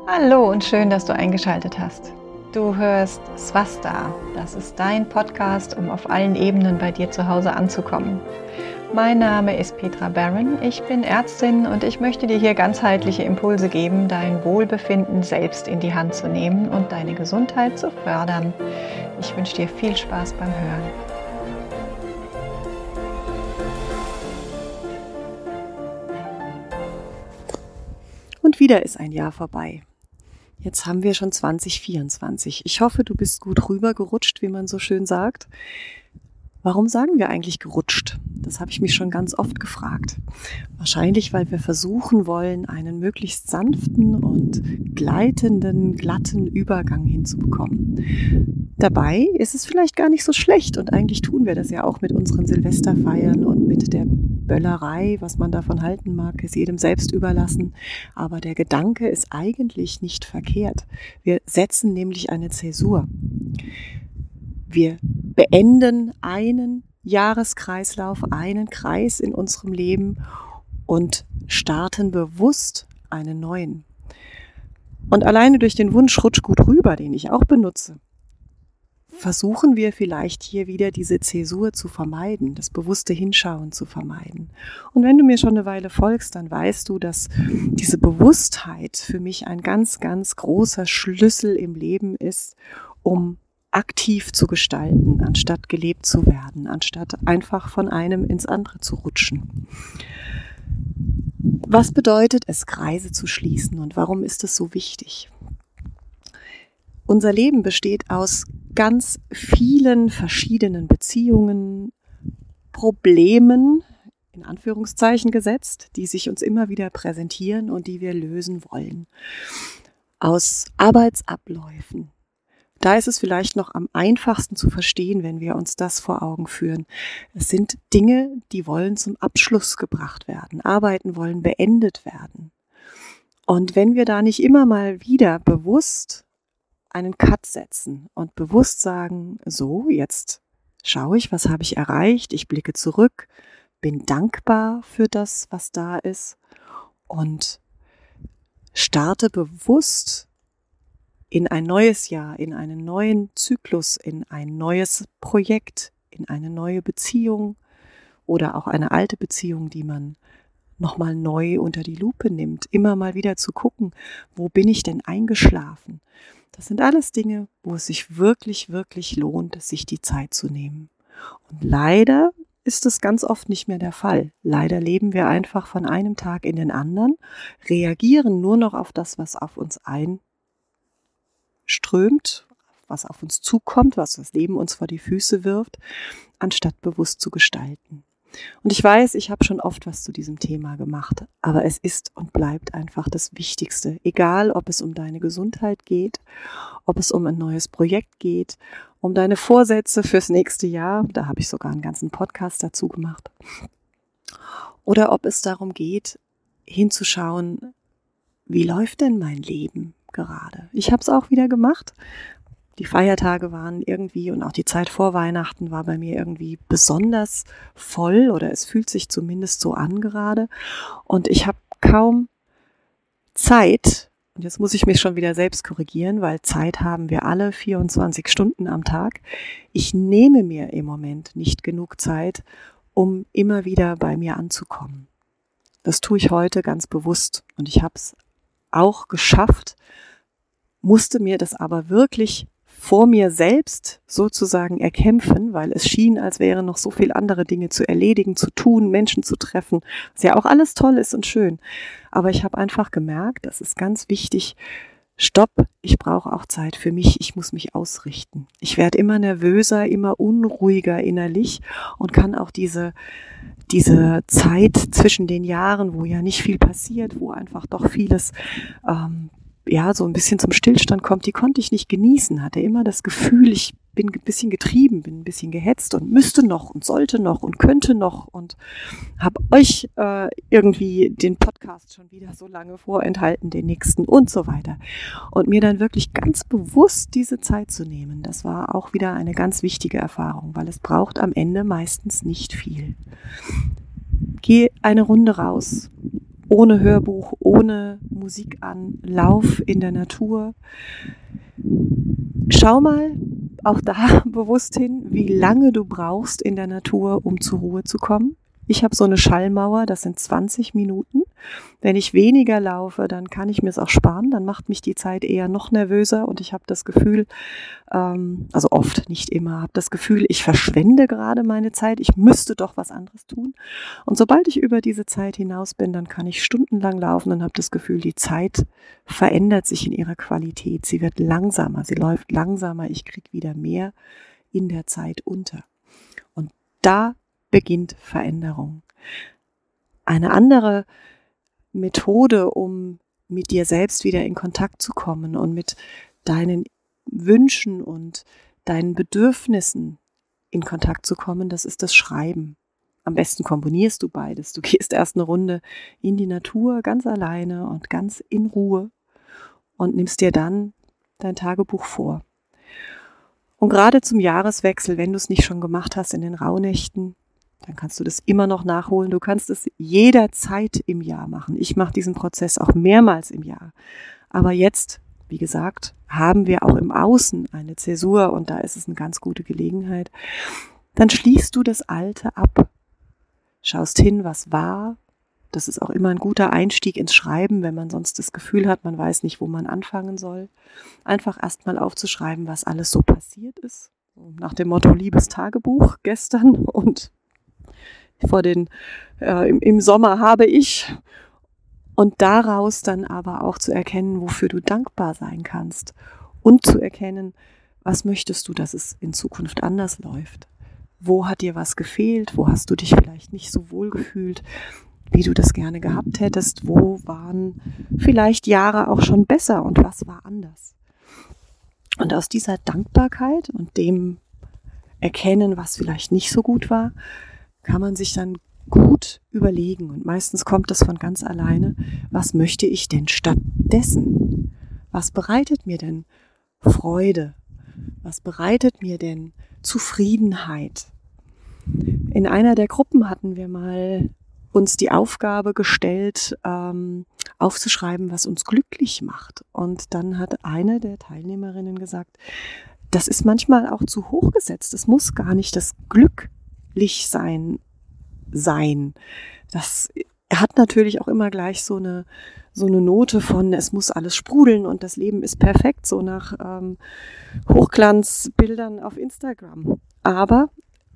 Hallo und schön, dass du eingeschaltet hast. Du hörst Swastika. Das ist dein Podcast, um auf allen Ebenen bei dir zu Hause anzukommen. Mein Name ist Petra Barron, ich bin Ärztin und ich möchte dir hier ganzheitliche Impulse geben, dein Wohlbefinden selbst in die Hand zu nehmen und deine Gesundheit zu fördern. Ich wünsche dir viel Spaß beim Hören. Und wieder ist ein Jahr vorbei. Jetzt haben wir schon 2024. Ich hoffe, du bist gut rübergerutscht, wie man so schön sagt. Warum sagen wir eigentlich gerutscht? Das habe ich mich schon ganz oft gefragt. Wahrscheinlich, weil wir versuchen wollen, einen möglichst sanften und gleitenden, glatten Übergang hinzubekommen. Dabei ist es vielleicht gar nicht so schlecht und eigentlich tun wir das ja auch mit unseren Silvesterfeiern und mit der Böllerei. Was man davon halten mag, ist jedem selbst überlassen. Aber der Gedanke ist eigentlich nicht verkehrt. Wir setzen nämlich eine Zäsur. Wir beenden einen Jahreskreislauf, einen Kreis in unserem Leben und starten bewusst einen neuen. Und alleine durch den Wunsch rutsch gut rüber, den ich auch benutze, versuchen wir vielleicht hier wieder diese Zäsur zu vermeiden, das bewusste Hinschauen zu vermeiden. Und wenn du mir schon eine Weile folgst, dann weißt du, dass diese Bewusstheit für mich ein ganz, ganz großer Schlüssel im Leben ist, um aktiv zu gestalten, anstatt gelebt zu werden, anstatt einfach von einem ins andere zu rutschen. Was bedeutet es, Kreise zu schließen und warum ist es so wichtig? Unser Leben besteht aus ganz vielen verschiedenen Beziehungen, Problemen, in Anführungszeichen gesetzt, die sich uns immer wieder präsentieren und die wir lösen wollen. Aus Arbeitsabläufen. Da ist es vielleicht noch am einfachsten zu verstehen, wenn wir uns das vor Augen führen. Es sind Dinge, die wollen zum Abschluss gebracht werden. Arbeiten wollen beendet werden. Und wenn wir da nicht immer mal wieder bewusst einen Cut setzen und bewusst sagen, so, jetzt schaue ich, was habe ich erreicht, ich blicke zurück, bin dankbar für das, was da ist und starte bewusst in ein neues Jahr, in einen neuen Zyklus, in ein neues Projekt, in eine neue Beziehung oder auch eine alte Beziehung, die man nochmal neu unter die Lupe nimmt, immer mal wieder zu gucken, wo bin ich denn eingeschlafen? Das sind alles Dinge, wo es sich wirklich, wirklich lohnt, sich die Zeit zu nehmen. Und leider ist es ganz oft nicht mehr der Fall. Leider leben wir einfach von einem Tag in den anderen, reagieren nur noch auf das, was auf uns einströmt, was auf uns zukommt, was das Leben uns vor die Füße wirft, anstatt bewusst zu gestalten. Und ich weiß, ich habe schon oft was zu diesem Thema gemacht, aber es ist und bleibt einfach das Wichtigste. Egal, ob es um deine Gesundheit geht, ob es um ein neues Projekt geht, um deine Vorsätze fürs nächste Jahr, da habe ich sogar einen ganzen Podcast dazu gemacht, oder ob es darum geht, hinzuschauen, wie läuft denn mein Leben gerade? Ich habe es auch wieder gemacht. Die Feiertage waren irgendwie und auch die Zeit vor Weihnachten war bei mir irgendwie besonders voll oder es fühlt sich zumindest so an gerade und ich habe kaum Zeit, und jetzt muss ich mich schon wieder selbst korrigieren, weil Zeit haben wir alle 24 Stunden am Tag. Ich nehme mir im Moment nicht genug Zeit, um immer wieder bei mir anzukommen. Das tue ich heute ganz bewusst und ich habe es auch geschafft, musste mir das aber wirklich vor mir selbst sozusagen erkämpfen, weil es schien, als wären noch so viele andere Dinge zu erledigen, zu tun, Menschen zu treffen, was ja auch alles toll ist und schön. Aber ich habe einfach gemerkt, das ist ganz wichtig, stopp, ich brauche auch Zeit für mich, ich muss mich ausrichten. Ich werde immer nervöser, immer unruhiger innerlich und kann auch diese Zeit zwischen den Jahren, wo ja nicht viel passiert, wo einfach doch vieles so ein bisschen zum Stillstand kommt, die konnte ich nicht genießen, hatte immer das Gefühl, ich bin ein bisschen getrieben, bin ein bisschen gehetzt und müsste noch und sollte noch und könnte noch und habe euch irgendwie den Podcast schon wieder so lange vorenthalten, den nächsten und so weiter. Und mir dann wirklich ganz bewusst diese Zeit zu nehmen, das war auch wieder eine ganz wichtige Erfahrung, weil es braucht am Ende meistens nicht viel. Geh eine Runde raus. ohne Hörbuch, ohne Musik an, lauf in der Natur. Schau mal auch da bewusst hin, wie lange du brauchst in der Natur, um zur Ruhe zu kommen. Ich habe so eine Schallmauer, das sind 20 Minuten. Wenn ich weniger laufe, dann kann ich mir es auch sparen. Dann macht mich die Zeit eher noch nervöser und ich habe das Gefühl, also oft, nicht immer, habe das Gefühl, ich verschwende gerade meine Zeit. Ich müsste doch was anderes tun. Und sobald ich über diese Zeit hinaus bin, dann kann ich stundenlang laufen und habe das Gefühl, die Zeit verändert sich in ihrer Qualität. Sie wird langsamer, sie läuft langsamer. Ich kriege wieder mehr in der Zeit unter. Und da beginnt Veränderung. Eine andere Methode, um mit dir selbst wieder in Kontakt zu kommen und mit deinen Wünschen und deinen Bedürfnissen in Kontakt zu kommen, das ist das Schreiben. Am besten komponierst du beides. Du gehst erst eine Runde in die Natur, ganz alleine und ganz in Ruhe und nimmst dir dann dein Tagebuch vor. Und gerade zum Jahreswechsel, wenn du es nicht schon gemacht hast in den Rauhnächten, dann kannst du das immer noch nachholen. Du kannst es jederzeit im Jahr machen. Ich mache diesen Prozess auch mehrmals im Jahr. Aber jetzt, wie gesagt, haben wir auch im Außen eine Zäsur und da ist es eine ganz gute Gelegenheit. Dann schließt du das Alte ab. Schaust hin, was war. Das ist auch immer ein guter Einstieg ins Schreiben, wenn man sonst das Gefühl hat, man weiß nicht, wo man anfangen soll. Einfach erstmal aufzuschreiben, was alles so passiert ist. Nach dem Motto Liebes Tagebuch gestern und im Sommer habe ich. Und daraus dann aber auch zu erkennen, wofür du dankbar sein kannst. Und zu erkennen, was möchtest du, dass es in Zukunft anders läuft. Wo hat dir was gefehlt? Wo hast du dich vielleicht nicht so wohl gefühlt, wie du das gerne gehabt hättest? Wo waren vielleicht Jahre auch schon besser und was war anders? Und aus dieser Dankbarkeit und dem Erkennen, was vielleicht nicht so gut war, kann man sich dann gut überlegen. Und meistens kommt das von ganz alleine. Was möchte ich denn stattdessen? Was bereitet mir denn Freude? Was bereitet mir denn Zufriedenheit? In einer der Gruppen hatten wir mal uns die Aufgabe gestellt, aufzuschreiben, was uns glücklich macht. Und dann hat eine der Teilnehmerinnen gesagt, das ist manchmal auch zu hoch gesetzt. Es muss gar nicht das Glücklichsein sein. Das hat natürlich auch immer gleich so eine Note von, es muss alles sprudeln und das Leben ist perfekt, so nach Hochglanzbildern auf Instagram. Aber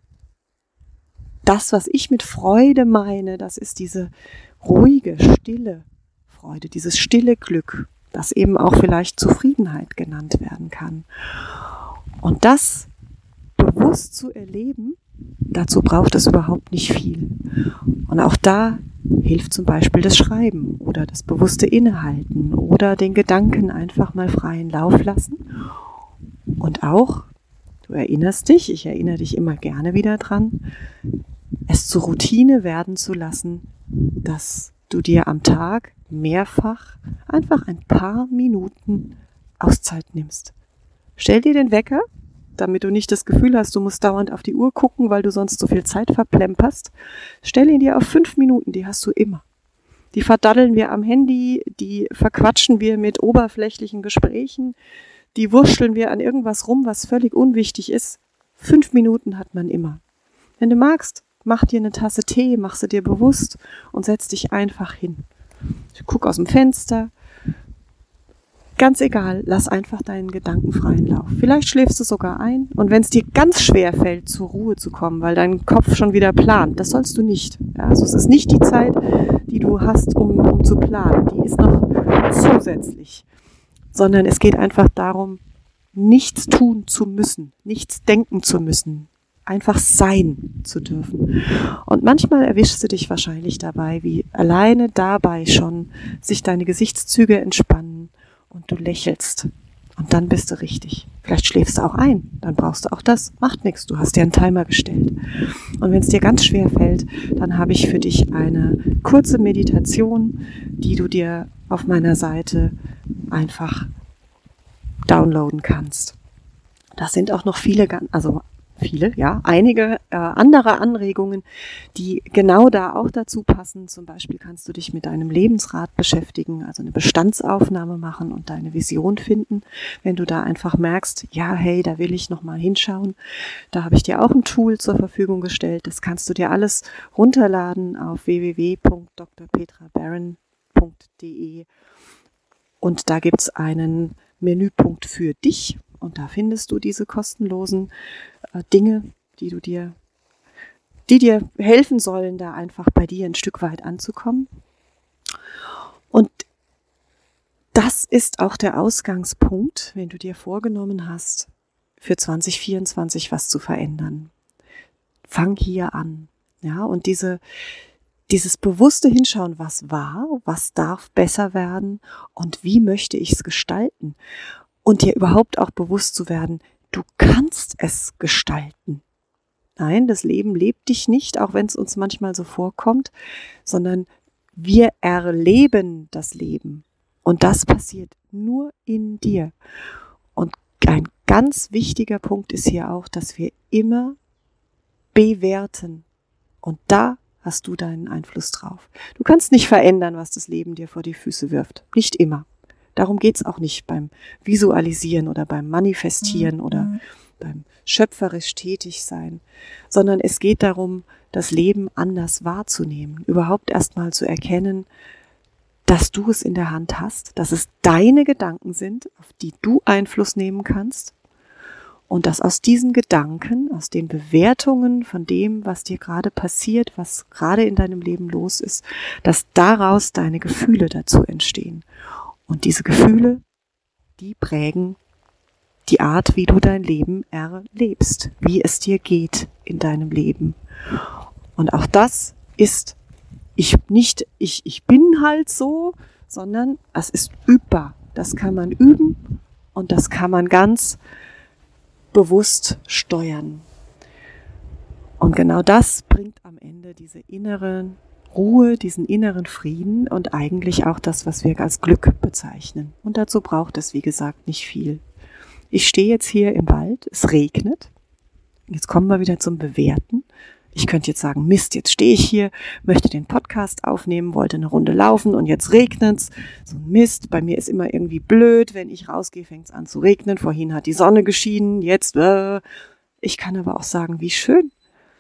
das, was ich mit Freude meine, das ist diese ruhige, stille Freude, dieses stille Glück, das eben auch vielleicht Zufriedenheit genannt werden kann. Und das bewusst zu erleben, dazu braucht es überhaupt nicht viel. Und auch da hilft zum Beispiel das Schreiben oder das bewusste Innehalten oder den Gedanken einfach mal freien Lauf lassen. Und auch, du erinnerst dich, ich erinnere dich immer gerne wieder dran, es zur Routine werden zu lassen, dass du dir am Tag mehrfach einfach ein paar Minuten Auszeit nimmst. Stell dir den Wecker, damit du nicht das Gefühl hast, du musst dauernd auf die Uhr gucken, weil du sonst so viel Zeit verplemperst. Stell ihn dir auf 5 Minuten, die hast du immer. Die verdaddeln wir am Handy, die verquatschen wir mit oberflächlichen Gesprächen, die wurschteln wir an irgendwas rum, was völlig unwichtig ist. 5 Minuten hat man immer. Wenn du magst, mach dir eine Tasse Tee, mach sie dir bewusst und setz dich einfach hin. Guck aus dem Fenster. Ganz egal, lass einfach deinen Gedanken freien Lauf. Vielleicht schläfst du sogar ein und wenn es dir ganz schwer fällt, zur Ruhe zu kommen, weil dein Kopf schon wieder plant, das sollst du nicht. Ja, also es ist nicht die Zeit, die du hast, um zu planen. Die ist noch zusätzlich. Sondern es geht einfach darum, nichts tun zu müssen, nichts denken zu müssen, einfach sein zu dürfen. Und manchmal erwischst du dich wahrscheinlich dabei, wie alleine dabei schon sich deine Gesichtszüge entspannen und du lächelst. Und dann bist du richtig. Vielleicht schläfst du auch ein, dann brauchst du auch das. Macht nichts, du hast dir einen Timer gestellt. Und wenn es dir ganz schwer fällt, dann habe ich für dich eine kurze Meditation, die du dir auf meiner Seite einfach downloaden kannst. Da sind auch noch viele, also einige andere Anregungen, die genau da auch dazu passen. Zum Beispiel kannst du dich mit deinem Lebensrat beschäftigen, also eine Bestandsaufnahme machen und deine Vision finden. Wenn du da einfach merkst, ja, hey, da will ich nochmal hinschauen, da habe ich dir auch ein Tool zur Verfügung gestellt. Das kannst du dir alles runterladen auf www.drpetrabarron.de und da gibt's einen Menüpunkt für dich. Und da findest du diese kostenlosen Dinge, die dir helfen sollen, da einfach bei dir ein Stück weit anzukommen. Und das ist auch der Ausgangspunkt, wenn du dir vorgenommen hast, für 2024 was zu verändern. Fang hier an. Ja, und dieses bewusste Hinschauen, was war, was darf besser werden und wie möchte ich es gestalten. Und dir überhaupt auch bewusst zu werden, du kannst es gestalten. Nein, das Leben lebt dich nicht, auch wenn es uns manchmal so vorkommt, sondern wir erleben das Leben. Und das passiert nur in dir. Und ein ganz wichtiger Punkt ist hier auch, dass wir immer bewerten. Und da hast du deinen Einfluss drauf. Du kannst nicht verändern, was das Leben dir vor die Füße wirft. Nicht immer. Darum geht's auch nicht beim Visualisieren oder beim Manifestieren oder beim schöpferisch tätig sein, sondern es geht darum, das Leben anders wahrzunehmen, überhaupt erstmal zu erkennen, dass du es in der Hand hast, dass es deine Gedanken sind, auf die du Einfluss nehmen kannst und dass aus diesen Gedanken, aus den Bewertungen von dem, was dir gerade passiert, was gerade in deinem Leben los ist, dass daraus deine Gefühle dazu entstehen. Und diese Gefühle, die prägen die Art, wie du dein Leben erlebst, wie es dir geht in deinem Leben. Und auch das ist ich bin halt so, sondern es ist übbar. Das kann man üben und das kann man ganz bewusst steuern. Und genau das bringt am Ende diese innere Ruhe, diesen inneren Frieden und eigentlich auch das, was wir als Glück bezeichnen. Und dazu braucht es, wie gesagt, nicht viel. Ich stehe jetzt hier im Wald, es regnet. Jetzt kommen wir wieder zum Bewerten. Ich könnte jetzt sagen, Mist, jetzt stehe ich hier, möchte den Podcast aufnehmen, wollte eine Runde laufen und jetzt regnet's. So ein Mist, bei mir ist immer irgendwie blöd, wenn ich rausgehe, fängt es an zu regnen. Vorhin hat die Sonne geschienen, jetzt. Ich kann aber auch sagen, wie schön,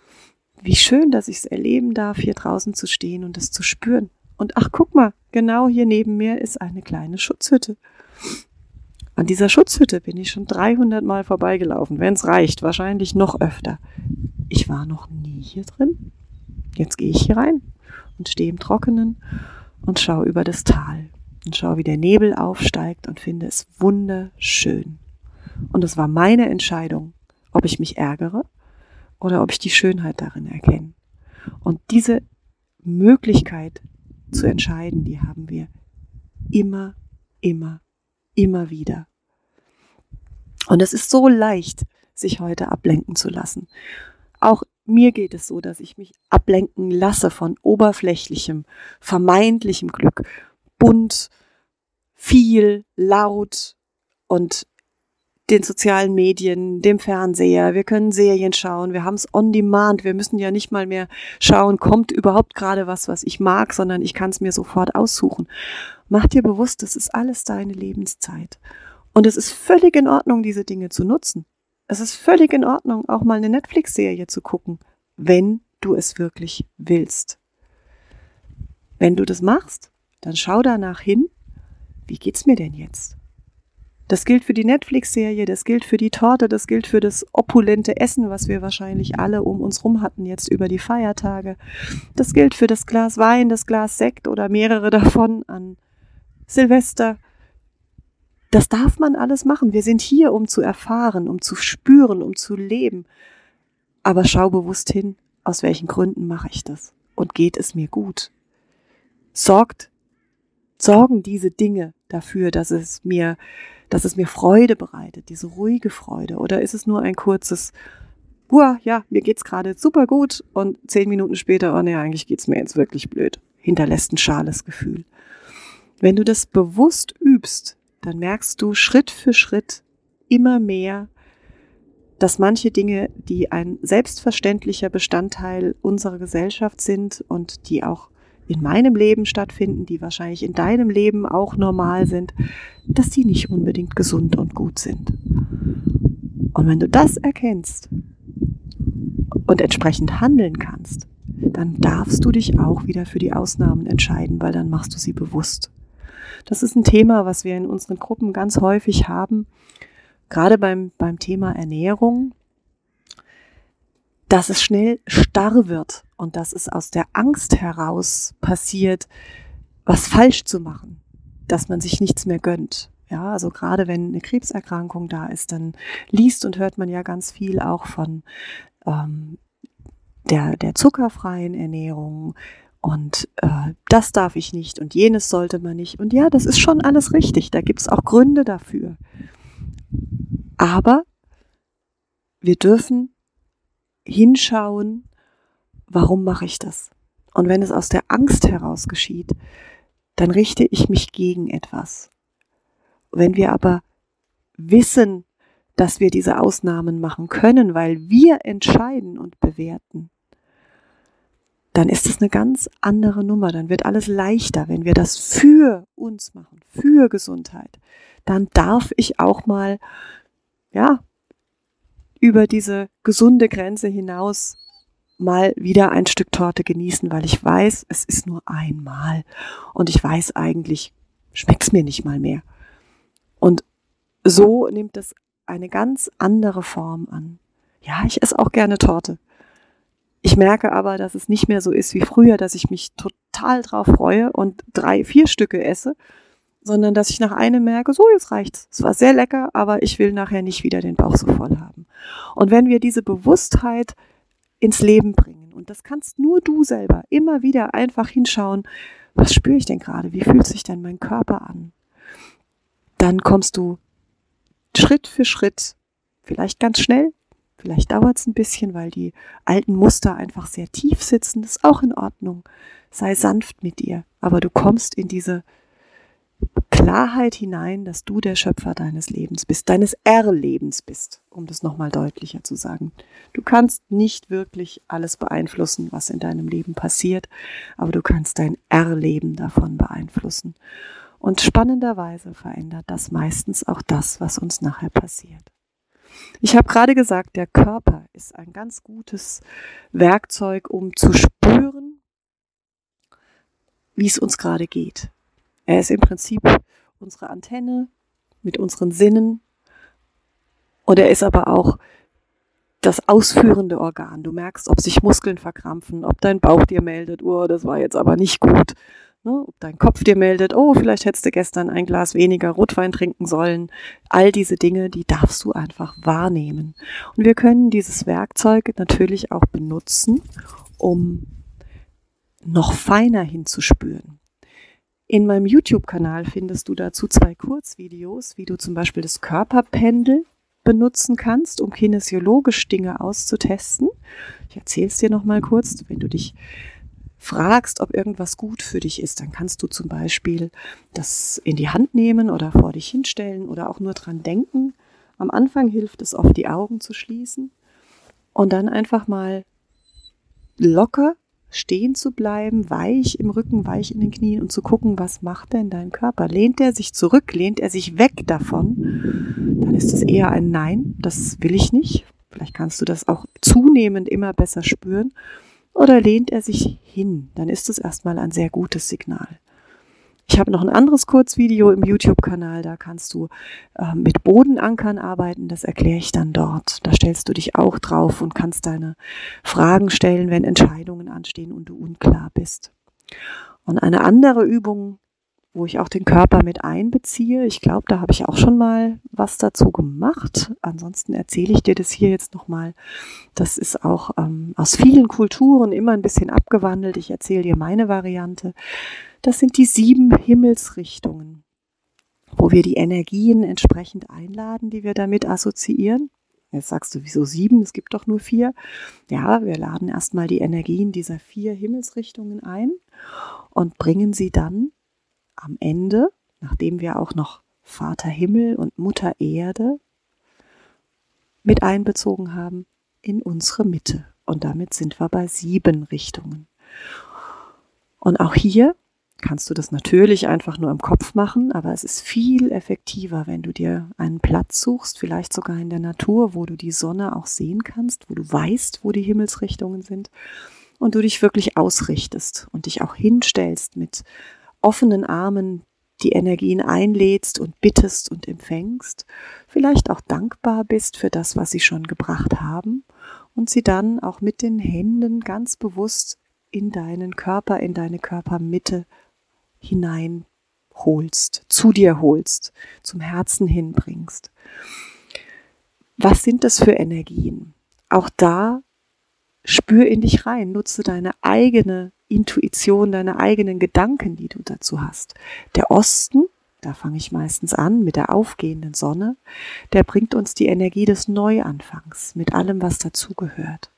dass ich es erleben darf, hier draußen zu stehen und es zu spüren. Und ach, guck mal, genau hier neben mir ist eine kleine Schutzhütte. An dieser Schutzhütte bin ich schon 300 Mal vorbeigelaufen, wenn es reicht, wahrscheinlich noch öfter. Ich war noch nie hier drin. Jetzt gehe ich hier rein und stehe im Trockenen und schaue über das Tal und schaue, wie der Nebel aufsteigt und finde es wunderschön. Und es war meine Entscheidung, ob ich mich ärgere oder ob ich die Schönheit darin erkenne. Und diese Möglichkeit zu entscheiden, die haben wir immer wieder. Und es ist so leicht, sich heute ablenken zu lassen. Auch mir geht es so, dass ich mich ablenken lasse von oberflächlichem, vermeintlichem Glück. Bunt, viel, laut und den sozialen Medien, dem Fernseher. Wir können Serien schauen, wir haben es on demand. Wir müssen ja nicht mal mehr schauen, kommt überhaupt gerade was ich mag, sondern ich kann es mir sofort aussuchen. Mach dir bewusst, das ist alles deine Lebenszeit. Und es ist völlig in Ordnung, diese Dinge zu nutzen. Es ist völlig in Ordnung, auch mal eine Netflix-Serie zu gucken, wenn du es wirklich willst. Wenn du das machst, dann schau danach hin, wie geht's mir denn jetzt? Das gilt für die Netflix-Serie, das gilt für die Torte, das gilt für das opulente Essen, was wir wahrscheinlich alle um uns rum hatten jetzt über die Feiertage. Das gilt für das Glas Wein, das Glas Sekt oder mehrere davon an Silvester. Das darf man alles machen. Wir sind hier, um zu erfahren, um zu spüren, um zu leben. Aber schau bewusst hin, aus welchen Gründen mache ich das? Und geht es mir gut? Sorgen diese Dinge dafür, dass es mir Freude bereitet, diese ruhige Freude? Oder ist es nur ein kurzes, ja, mir geht's gerade super gut und 10 Minuten später, oh nee, eigentlich geht's mir jetzt wirklich blöd. Hinterlässt ein schales Gefühl. Wenn du das bewusst übst, dann merkst du Schritt für Schritt immer mehr, dass manche Dinge, die ein selbstverständlicher Bestandteil unserer Gesellschaft sind und die auch in meinem Leben stattfinden, die wahrscheinlich in deinem Leben auch normal sind, dass die nicht unbedingt gesund und gut sind. Und wenn du das erkennst und entsprechend handeln kannst, dann darfst du dich auch wieder für die Ausnahmen entscheiden, weil dann machst du sie bewusst. Das ist ein Thema, was wir in unseren Gruppen ganz häufig haben, gerade beim Thema Ernährung, dass es schnell starr wird und dass es aus der Angst heraus passiert, was falsch zu machen, dass man sich nichts mehr gönnt. Ja, also gerade wenn eine Krebserkrankung da ist, dann liest und hört man ja ganz viel auch von der zuckerfreien Ernährung und das darf ich nicht und jenes sollte man nicht. Und ja, das ist schon alles richtig, da gibt es auch Gründe dafür. Aber wir dürfen hinschauen, warum mache ich das? Und wenn es aus der Angst heraus geschieht, dann richte ich mich gegen etwas. Wenn wir aber wissen, dass wir diese Ausnahmen machen können, weil wir entscheiden und bewerten, dann ist es eine ganz andere Nummer. Dann wird alles leichter, wenn wir das für uns machen, für Gesundheit. Dann darf ich auch mal, über diese gesunde Grenze hinaus mal wieder ein Stück Torte genießen, weil ich weiß, es ist nur einmal und ich weiß eigentlich, schmeckt's mir nicht mal mehr. Und so nimmt es eine ganz andere Form an. Ja, ich esse auch gerne Torte. Ich merke aber, dass es nicht mehr so ist wie früher, dass ich mich total drauf freue und 3, 4 Stücke esse, sondern dass ich nach einem merke, so, jetzt reicht's. Es war sehr lecker, aber ich will nachher nicht wieder den Bauch so voll haben. Und wenn wir diese Bewusstheit ins Leben bringen, und das kannst nur du selber, immer wieder einfach hinschauen, was spüre ich denn gerade, wie fühlt sich denn mein Körper an? Dann kommst du Schritt für Schritt, vielleicht ganz schnell, vielleicht dauert es ein bisschen, weil die alten Muster einfach sehr tief sitzen, das ist auch in Ordnung. Sei sanft mit dir, aber du kommst in diese Klarheit hinein, dass du der Schöpfer deines Lebens bist, deines Erlebens bist, um das nochmal deutlicher zu sagen. Du kannst nicht wirklich alles beeinflussen, was in deinem Leben passiert, aber du kannst dein Erleben davon beeinflussen. Und spannenderweise verändert das meistens auch das, was uns nachher passiert. Ich habe gerade gesagt, der Körper ist ein ganz gutes Werkzeug, um zu spüren, wie es uns gerade geht. Er ist im Prinzip unsere Antenne mit unseren Sinnen und er ist aber auch das ausführende Organ. Du merkst, ob sich Muskeln verkrampfen, ob dein Bauch dir meldet, oh, das war jetzt aber nicht gut. Ne? Ob dein Kopf dir meldet, oh, vielleicht hättest du gestern ein Glas weniger Rotwein trinken sollen. All diese Dinge, die darfst du einfach wahrnehmen. Und wir können dieses Werkzeug natürlich auch benutzen, um noch feiner hinzuspüren. In meinem YouTube-Kanal findest du dazu 2 Kurzvideos, wie du zum Beispiel das Körperpendel benutzen kannst, um kinesiologisch Dinge auszutesten. Ich erzähle es dir nochmal kurz. Wenn du dich fragst, ob irgendwas gut für dich ist, dann kannst du zum Beispiel das in die Hand nehmen oder vor dich hinstellen oder auch nur dran denken. Am Anfang hilft es oft, die Augen zu schließen und dann einfach mal locker stehen zu bleiben, weich im Rücken, weich in den Knien und zu gucken, was macht denn dein Körper? Lehnt er sich zurück, lehnt er sich weg davon? Dann ist es eher ein Nein, das will ich nicht. Vielleicht kannst du das auch zunehmend immer besser spüren. Oder lehnt er sich hin? Dann ist es erstmal ein sehr gutes Signal. Ich habe noch ein anderes Kurzvideo im YouTube-Kanal, da kannst du mit Bodenankern arbeiten, das erkläre ich dann dort. Da stellst du dich auch drauf und kannst deine Fragen stellen, wenn Entscheidungen anstehen und du unklar bist. Und eine andere Übung, wo ich auch den Körper mit einbeziehe, ich glaube, da habe ich auch schon mal was dazu gemacht. Ansonsten erzähle ich dir das hier jetzt nochmal. Das ist auch aus vielen Kulturen immer ein bisschen abgewandelt. Ich erzähle dir meine Variante. Das sind die 7 Himmelsrichtungen, wo wir die Energien entsprechend einladen, die wir damit assoziieren. Jetzt sagst du, wieso 7? Es gibt doch nur 4. Ja, wir laden erstmal die Energien dieser 4 Himmelsrichtungen ein und bringen sie dann am Ende, nachdem wir auch noch Vater Himmel und Mutter Erde mit einbezogen haben in unsere Mitte. Und damit sind wir bei 7 Richtungen. Und auch hier kannst du das natürlich einfach nur im Kopf machen, aber es ist viel effektiver, wenn du dir einen Platz suchst, vielleicht sogar in der Natur, wo du die Sonne auch sehen kannst, wo du weißt, wo die Himmelsrichtungen sind und du dich wirklich ausrichtest und dich auch hinstellst mit offenen Armen, die Energien einlädst und bittest und empfängst, vielleicht auch dankbar bist für das, was sie schon gebracht haben und sie dann auch mit den Händen ganz bewusst in deinen Körper, in deine Körpermitte hineinholst, zu dir holst, zum Herzen hinbringst. Was sind das für Energien? Auch da spür in dich rein, nutze deine eigene Intuition, deine eigenen Gedanken, die du dazu hast. Der Osten, da fange ich meistens an mit der aufgehenden Sonne, der bringt uns die Energie des Neuanfangs mit allem, was dazugehört.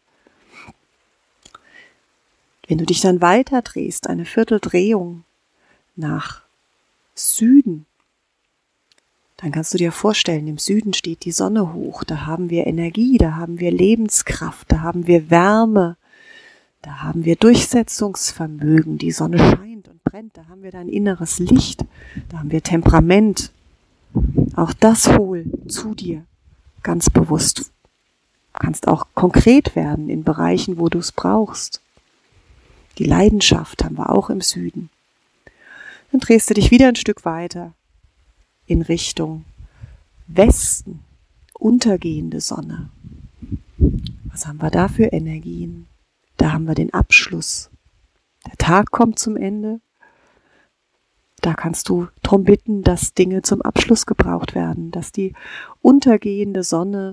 Wenn du dich dann weiter drehst, eine Vierteldrehung nach Süden, dann kannst du dir vorstellen, im Süden steht die Sonne hoch, da haben wir Energie, da haben wir Lebenskraft, da haben wir Wärme, da haben wir Durchsetzungsvermögen, die Sonne scheint und brennt, da haben wir dein inneres Licht, da haben wir Temperament. Auch das hol zu dir, ganz bewusst. Du kannst auch konkret werden in Bereichen, wo du es brauchst. Die Leidenschaft haben wir auch im Süden. Dann drehst du dich wieder ein Stück weiter in Richtung Westen, untergehende Sonne. Was haben wir da für Energien? Da haben wir den Abschluss. Der Tag kommt zum Ende. Da kannst du drum bitten, dass Dinge zum Abschluss gebraucht werden, dass die untergehende Sonne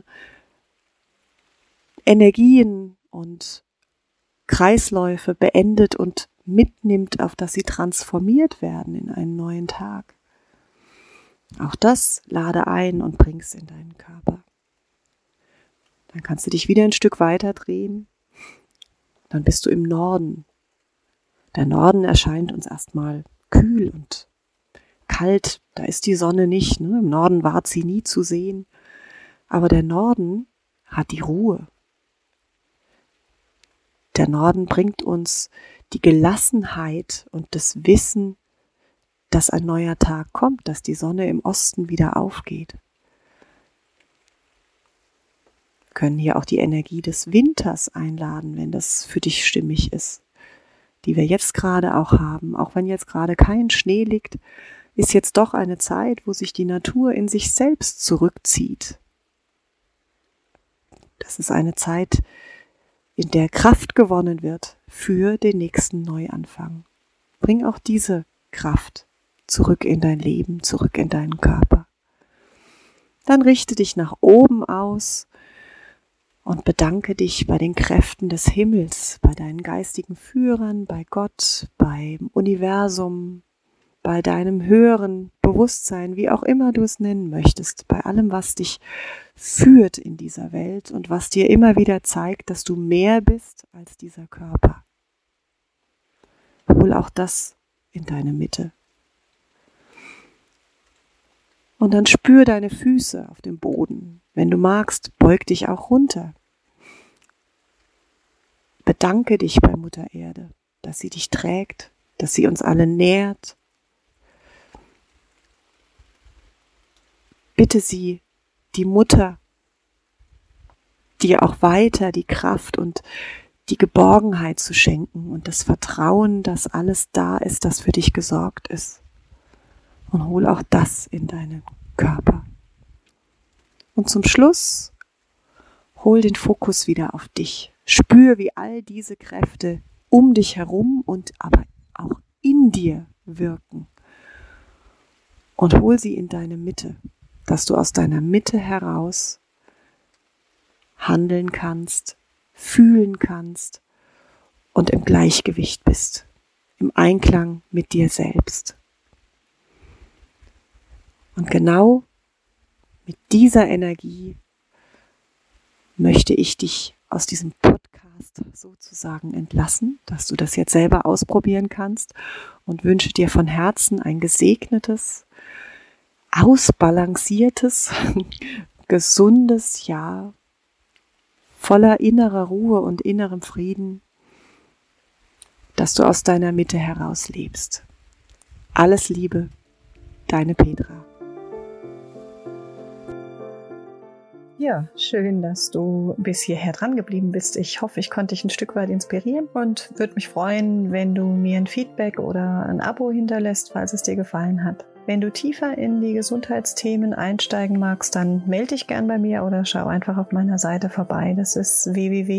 Energien und Kreisläufe beendet und mitnimmt, auf dass sie transformiert werden in einen neuen Tag. Auch das lade ein und bring's in deinen Körper. Dann kannst du dich wieder ein Stück weiter drehen. Dann bist du im Norden. Der Norden erscheint uns erstmal kühl und kalt. Da ist die Sonne nicht. Ne? Im Norden war sie nie zu sehen. Aber der Norden hat die Ruhe. Der Norden bringt uns die Gelassenheit und das Wissen, dass ein neuer Tag kommt, dass die Sonne im Osten wieder aufgeht. Wir können hier auch die Energie des Winters einladen, wenn das für dich stimmig ist, die wir jetzt gerade auch haben. Auch wenn jetzt gerade kein Schnee liegt, ist jetzt doch eine Zeit, wo sich die Natur in sich selbst zurückzieht. Das ist eine Zeit, in der Kraft gewonnen wird für den nächsten Neuanfang. Bring auch diese Kraft zurück in dein Leben, zurück in deinen Körper. Dann richte dich nach oben aus und bedanke dich bei den Kräften des Himmels, bei deinen geistigen Führern, bei Gott, beim Universum, bei deinem höheren Bewusstsein, wie auch immer du es nennen möchtest, bei allem, was dich führt in dieser Welt und was dir immer wieder zeigt, dass du mehr bist als dieser Körper. Hol auch das in deine Mitte. Und dann spür deine Füße auf dem Boden. Wenn du magst, beug dich auch runter. Bedanke dich bei Mutter Erde, dass sie dich trägt, dass sie uns alle nährt. Bitte sie, die Mutter, dir auch weiter die Kraft und die Geborgenheit zu schenken und das Vertrauen, dass alles da ist, das für dich gesorgt ist. Und hol auch das in deinen Körper. Und zum Schluss hol den Fokus wieder auf dich. Spür, wie all diese Kräfte um dich herum und aber auch in dir wirken. Und hol sie in deine Mitte, dass du aus deiner Mitte heraus handeln kannst, fühlen kannst und im Gleichgewicht bist, im Einklang mit dir selbst. Und genau mit dieser Energie möchte ich dich aus diesem Podcast sozusagen entlassen, dass du das jetzt selber ausprobieren kannst und wünsche dir von Herzen ein gesegnetes, ausbalanciertes, gesundes Jahr voller innerer Ruhe und innerem Frieden, dass du aus deiner Mitte heraus lebst. Alles Liebe, deine Petra. Ja, schön, dass du bis hierher dran geblieben bist. Ich hoffe, ich konnte dich ein Stück weit inspirieren und würde mich freuen, wenn du mir ein Feedback oder ein Abo hinterlässt, falls es dir gefallen hat. Wenn du tiefer in die Gesundheitsthemen einsteigen magst, dann melde dich gern bei mir oder schau einfach auf meiner Seite vorbei. Das ist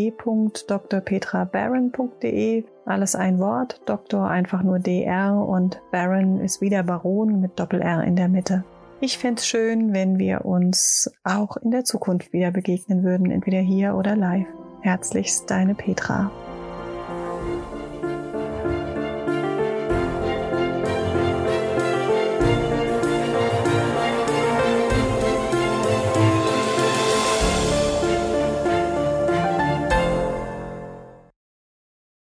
www.drpetrabaron.de. Alles ein Wort, Doktor einfach nur DR und Baron ist wieder Baron mit Doppel-R in der Mitte. Ich fände es schön, wenn wir uns auch in der Zukunft wieder begegnen würden, entweder hier oder live. Herzlichst, deine Petra.